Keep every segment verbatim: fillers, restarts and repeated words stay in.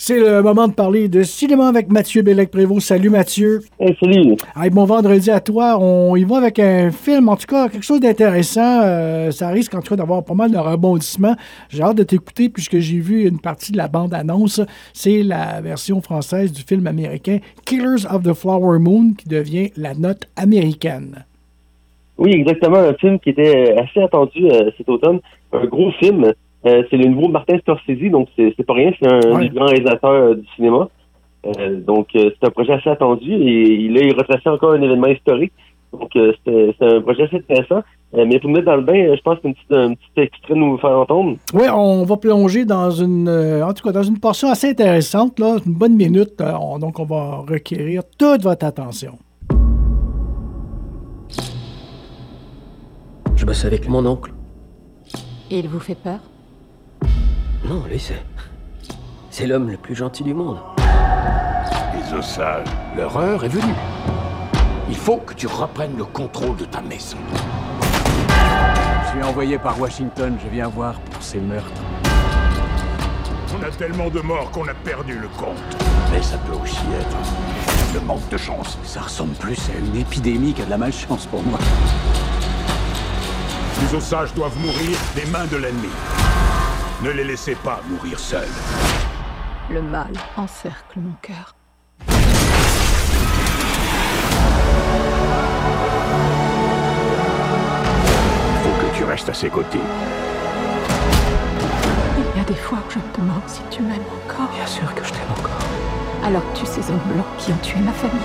C'est le moment de parler de cinéma avec Mathieu Bellec-Prévost. Salut Mathieu. Hey, salut. Hey, bon vendredi à toi. On y va avec un film, en tout cas, quelque chose d'intéressant. Euh, ça risque en tout cas d'avoir pas mal de rebondissements. J'ai hâte de t'écouter puisque j'ai vu une partie de la bande-annonce. C'est la version française du film américain Killers of the Flower Moon qui devient la note américaine. Oui, exactement. Un film qui était assez attendu euh, cet automne. Un gros film. Euh, c'est le nouveau Martin Scorsese, donc c'est, c'est pas rien, c'est un ouais. des grands réalisateurs euh, du cinéma. Euh, donc euh, c'est un projet assez attendu et il a retracé encore un événement historique. Donc euh, c'est, c'est un projet assez intéressant. Euh, mais pour me mettre dans le bain, euh, je pense qu'un petit, un petit extrait nous faire entendre. Oui, on va plonger dans une euh, en tout cas dans une portion assez intéressante, là, une bonne minute. Euh, on, donc on va requérir toute votre attention. Je bosse avec mon oncle. Et il vous fait peur? Non, lui, c'est... c'est l'homme le plus gentil du monde. Les Osages, leur heure est venue. Il faut que tu reprennes le contrôle de ta maison. Je suis envoyé par Washington, je viens voir pour ces meurtres. On a tellement de morts qu'on a perdu le compte. Mais ça peut aussi être le manque de chance. Ça ressemble plus à une épidémie qu'à de la malchance pour moi. Les Osages doivent mourir des mains de l'ennemi. Ne les laissez pas mourir seuls. Le mal encercle mon cœur. Faut que tu restes à ses côtés. Il y a des fois où je me demande si tu m'aimes encore. Bien sûr que je t'aime encore. Alors tue ces hommes blancs qui ont tué ma famille.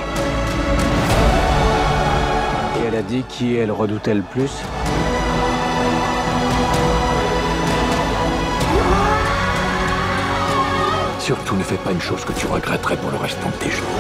Et elle a dit qui elle redoutait le plus? Surtout ne fais pas une chose que tu regretterais pour le restant de tes jours.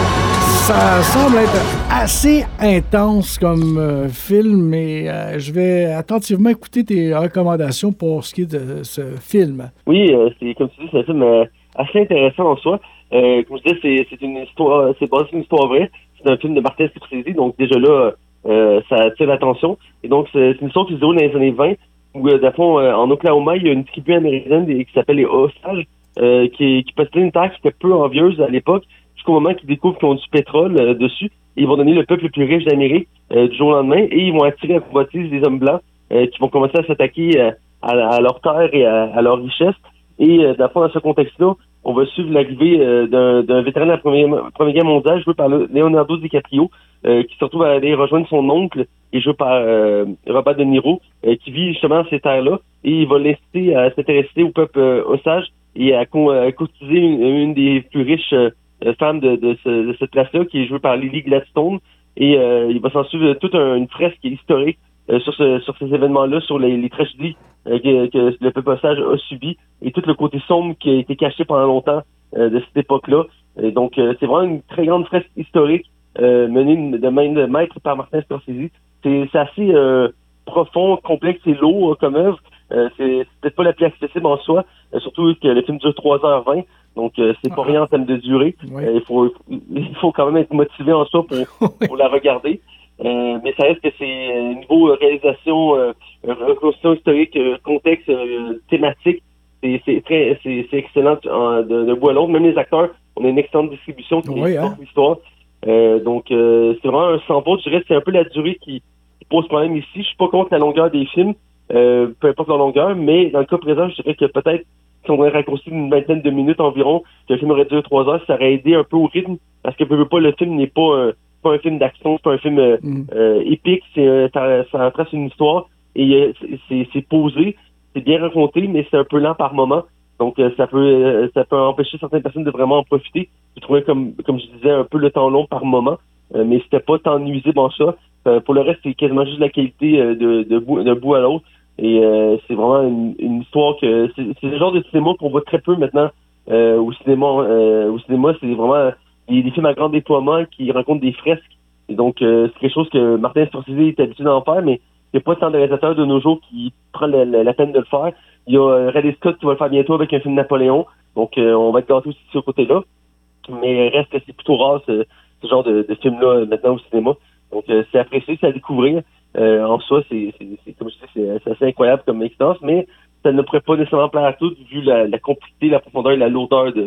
Ça semble être assez intense comme euh, film, mais euh, je vais attentivement écouter tes recommandations pour ce qui est de ce film. Oui, euh, c'est comme tu dis, c'est un film euh, assez intéressant en soi. Euh, comme je disais, c'est, c'est une histoire, c'est basé sur une histoire vraie. C'est un film de Martin Scorsese, donc déjà là, euh, ça attire l'attention. Et donc, c'est, c'est une histoire qui se déroule dans les années vingt, où, euh, d'abord, euh, en Oklahoma, il y a une tribu américaine qui s'appelle les Osages. Euh, qui, qui possédait une terre qui était peu envieuse à l'époque, jusqu'au moment qu'ils découvrent qu'ils ont du pétrole euh, dessus. Et ils vont donner le peuple le plus riche d'Amérique euh, du jour au lendemain, et ils vont attirer à convoitise des hommes blancs euh, qui vont commencer à s'attaquer euh, à, à leur terre et à, à leur richesse. Et euh, dans ce contexte-là, on va suivre l'arrivée euh, d'un, d'un vétéran de la Première, première Guerre mondiale, joué par Leonardo DiCaprio, euh, qui se retrouve à aller rejoindre son oncle, et joué par euh, Robert De Niro, euh, qui vit justement dans ces terres-là, et il va l'inciter à s'intéresser au peuple euh, Osage et à, co- à courtiser une, une des plus riches euh, femmes de, de, ce, de cette place-là, qui est jouée par Lily Gladstone. Et euh, il va s'en suivre toute un, une fresque historique euh, sur, ce, sur ces événements-là, sur les, les tragédies euh, que, que le peuple Osage a subi, et tout le côté sombre qui a été caché pendant longtemps euh, de cette époque-là. Et donc, euh, c'est vraiment une très grande fresque historique euh, menée de main de maître par Martin Scorsese. C'est, c'est assez euh, profond, complexe et lourd comme œuvre. Euh, c'est, c'est peut-être pas la plus accessible en soi, euh, surtout que le film dure trois heures vingt, donc euh, c'est pas rien en termes de durée. Oui. Euh, il faut il faut quand même être motivé en soi pour, pour la regarder. Euh, mais ça reste que c'est euh, niveau réalisation, euh, reconstruction historique, euh, contexte, euh, thématique, c'est, c'est très c'est, c'est excellent en, de, de bout à l'autre. Même les acteurs, on a une excellente distribution qui oui, est hein? l'histoire. Euh, donc euh, c'est vraiment un sans faute. Je dirais que c'est un peu la durée qui, qui pose problème ici. Je suis pas contre la longueur des films. Euh, peu importe la longueur, mais dans le cas présent, je dirais que peut-être si on aurait raccourci une vingtaine de minutes environ, que le film aurait duré trois heures, ça aurait aidé un peu au rythme, parce que peu, peu pas, le film n'est pas, euh, pas un film d'action, c'est pas un film euh, mm. euh, épique, c'est, euh, ça, ça retrace une histoire, et euh, c'est, c'est, c'est posé, c'est bien raconté, mais c'est un peu lent par moment, donc euh, ça peut euh, ça peut empêcher certaines personnes de vraiment en profiter. Je trouvais, comme comme je disais, un peu le temps long par moment, euh, mais c'était pas tant nuisible en ça. Euh, pour le reste, c'est quasiment juste la qualité euh, de, de, bout, de bout à l'autre. Et euh, c'est vraiment une, une histoire que c'est, c'est le genre de cinéma qu'on voit très peu maintenant euh, au cinéma. Euh, au cinéma, c'est vraiment des, des films à grand déploiement qui racontent des fresques. Et donc, euh, c'est quelque chose que Martin Scorsese est habitué d'en faire, mais il n'y a pas tant de réalisateurs de nos jours qui prennent la, la, la peine de le faire. Il y a euh, Ridley Scott qui va le faire bientôt avec un film Napoléon. Donc, euh, on va être gâtés aussi de ce côté-là. Mais reste que c'est plutôt rare ce, ce genre de, de film-là maintenant au cinéma. Donc, euh, c'est apprécié, c'est à découvrir. Euh, en soi, c'est, c'est, c'est comme je dis, c'est, c'est assez incroyable comme expérience, mais ça ne pourrait pas nécessairement plaire à tous vu la, la complexité, la profondeur et la lourdeur de,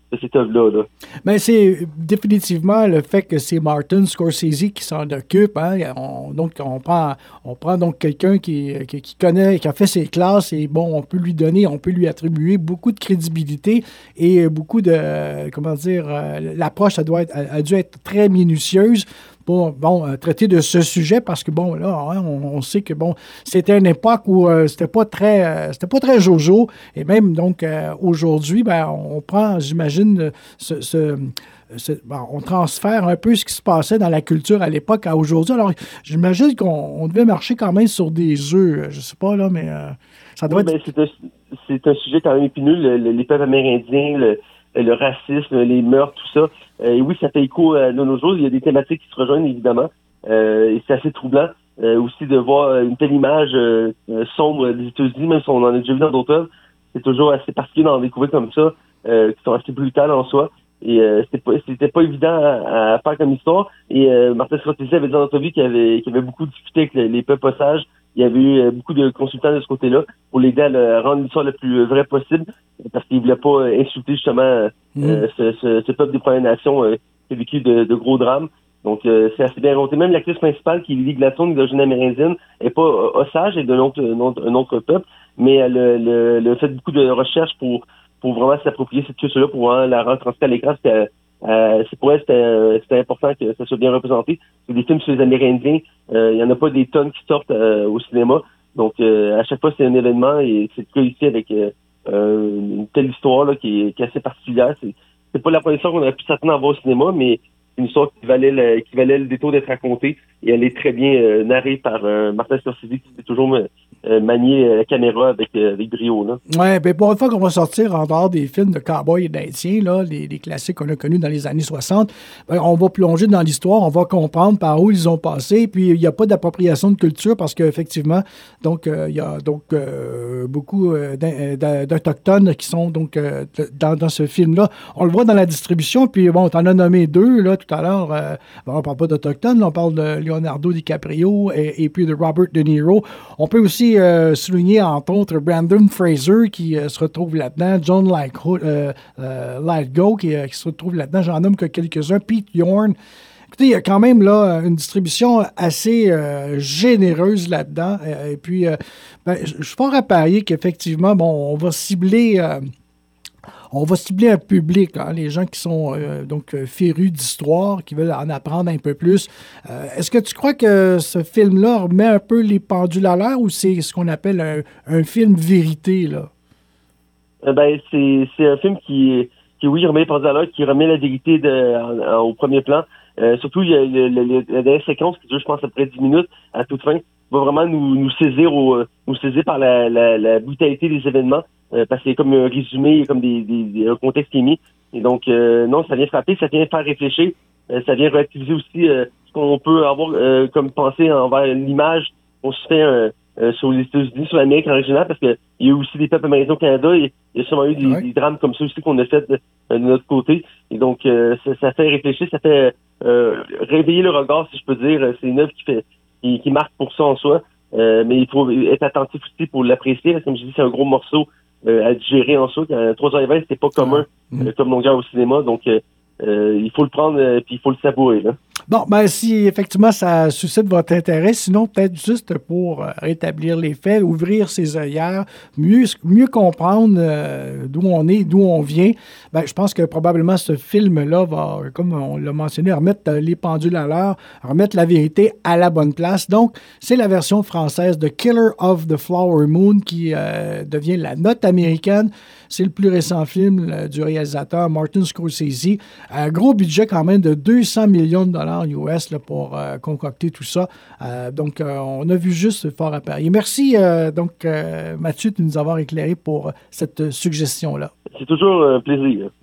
de cette œuvre-là. Là. Mais c'est définitivement le fait que c'est Martin Scorsese qui s'en occupe. Hein? On, donc, on prend, on prend donc quelqu'un qui, qui, qui connaît, qui a fait ses classes et bon, on peut lui donner, on peut lui attribuer beaucoup de crédibilité et beaucoup de, comment dire, euh, l'approche, ça doit être, a, a dû être très minutieuse. Pour, bon, euh, traiter de ce sujet parce que, bon, là, hein, on, on sait que, bon, c'était une époque où euh, c'était pas très euh, c'était pas très jojo. Et même, donc, euh, aujourd'hui, ben, on prend, j'imagine, ce, ce, ce bon, on transfère un peu ce qui se passait dans la culture à l'époque à aujourd'hui. Alors, j'imagine qu'on on devait marcher quand même sur des œufs. Je sais pas, là, mais euh, ça doit oui, être... Ben, c'est, un, c'est un sujet quand même épineux, le, le, les peuples amérindiens, le, le racisme, les meurtres, tout ça. Euh, et oui, ça fait écho à nos jours. Il y a des thématiques qui se rejoignent, évidemment. Euh, et c'est assez troublant euh, aussi de voir une telle image euh, sombre des États-Unis, même si on en a déjà vu dans d'autres œuvres. C'est toujours assez particulier d'en découvrir comme ça, euh, qui sont assez brutales en soi. Et euh, c'était pas c'était pas évident à, à faire comme histoire. Et euh, Martin Scorsese avait dit dans l'entrevue qu'il avait, qu'il avait beaucoup discuté avec les, les peuples Osages. Il y avait eu euh, beaucoup de consultants de ce côté-là pour l'aider à le, rendre l'histoire le plus vraie possible, parce qu'il voulait pas euh, insulter justement euh, mmh. ce, ce, ce peuple des Premières Nations euh, qui a vécu de, de gros drames. Donc euh, c'est assez bien raconté. Même l'actrice principale, qui est Lily Gladstone, d'origine amérindienne, n'est pas euh, Osage, elle est d'un autre, un autre, un autre peuple, mais elle a fait beaucoup de recherches pour pour vraiment s'approprier cette culture-là, pour vraiment la rendre transparente à l'écran. C'était, euh, c'est pour elle, c'était, c'était important que ça soit bien représenté. C'est des films sur les Amérindiens, euh, il n'y en a pas des tonnes qui sortent euh, au cinéma. Donc, euh, à chaque fois, c'est un événement, et c'est le cas ici avec euh, une telle histoire là qui est, qui est assez particulière. C'est, c'est pas la première fois qu'on aurait pu certainement avoir au cinéma, mais c'est une histoire qui valait le, qui valait le détour d'être racontée, et elle est très bien euh, narrée par euh, Martin Scorsese, qui sait toujours euh, manier la caméra avec, euh, avec brio. Là. Ouais, ben pour une fois qu'on va sortir en dehors des films de cowboys et d'Indiens, là, les, les classiques qu'on a connus dans les années soixante, ben on va plonger dans l'histoire, on va comprendre par où ils ont passé, puis il n'y a pas d'appropriation de culture parce qu'effectivement, donc il euh, y a donc euh, beaucoup euh, d'Autochtones qui sont donc euh, dans, dans ce film-là. On le voit dans la distribution, puis bon, t'en as nommé deux là tout à l'heure. Euh, bon, on parle pas d'Autochtones, on parle de Leonardo DiCaprio et, et puis de Robert De Niro. On peut aussi euh, souligner entre autres Brandon Fraser qui euh, se retrouve là-dedans, John Lithgow euh, euh, qui, euh, qui se retrouve là-dedans, j'en nomme que quelques-uns, Pete Yorn. Écoutez, il y a quand même là une distribution assez euh, généreuse là-dedans. Euh, et puis, euh, ben, je suis fort à parier qu'effectivement, bon, on va cibler... Euh, On va cibler un public, hein, les gens qui sont euh, donc férus d'histoire, qui veulent en apprendre un peu plus. Euh, est-ce que tu crois que ce film-là remet un peu les pendules à l'heure ou c'est ce qu'on appelle un, un film vérité, là? Euh, ben, c'est, c'est un film qui, qui, oui, remet les pendules à l'heure, qui remet la vérité de, en, en, au premier plan. Euh, surtout, il y a le, le, le, la dernière séquence qui dure, je pense, à peu près dix minutes, à toute fin, va vraiment nous, nous saisir au, nous saisir par la, la, la brutalité des événements. Euh, parce qu'il y a comme un résumé, il y a comme des, des, des, un contexte qui est mis. Et donc, euh, non, ça vient frapper, ça vient faire réfléchir, euh, ça vient réactiviser aussi euh, ce qu'on peut avoir euh, comme pensée envers l'image qu'on se fait euh, euh, sur les États-Unis, sur l'Amérique en régional, parce qu'il y a eu aussi des peuples amérindiens au Canada, et il y a sûrement eu des, ouais. des drames comme ça aussi qu'on a fait de, de notre côté. Et donc, euh, ça, ça fait réfléchir, ça fait euh, réveiller le regard, si je peux dire. C'est une œuvre qui fait qui, qui marque pour ça en soi. Euh, mais il faut être attentif aussi pour l'apprécier, parce que comme je dis, c'est un gros morceau Euh, à digérer en soi. trois heures vingt, c'était pas commun mmh. euh, comme longueur au cinéma, donc euh, euh, il faut le prendre et euh, puis il faut le savourer. Là. Bon, ben si effectivement ça suscite votre intérêt, sinon peut-être juste pour euh, rétablir les faits, ouvrir ses œillères, mieux, mieux comprendre euh, d'où on est, d'où on vient, ben je pense que probablement ce film-là va, comme on l'a mentionné, remettre les pendules à l'heure, remettre la vérité à la bonne place. Donc, c'est la version française de Killer of the Flower Moon qui euh, devient la note américaine. C'est le plus récent film là, du réalisateur Martin Scorsese. Un gros budget quand même de deux cents millions de dollars U S là, pour euh, concocter tout ça. Euh, donc, euh, on a vu juste fort à parier. Merci, euh, donc, euh, Mathieu, de nous avoir éclairé pour cette suggestion-là. C'est toujours un plaisir.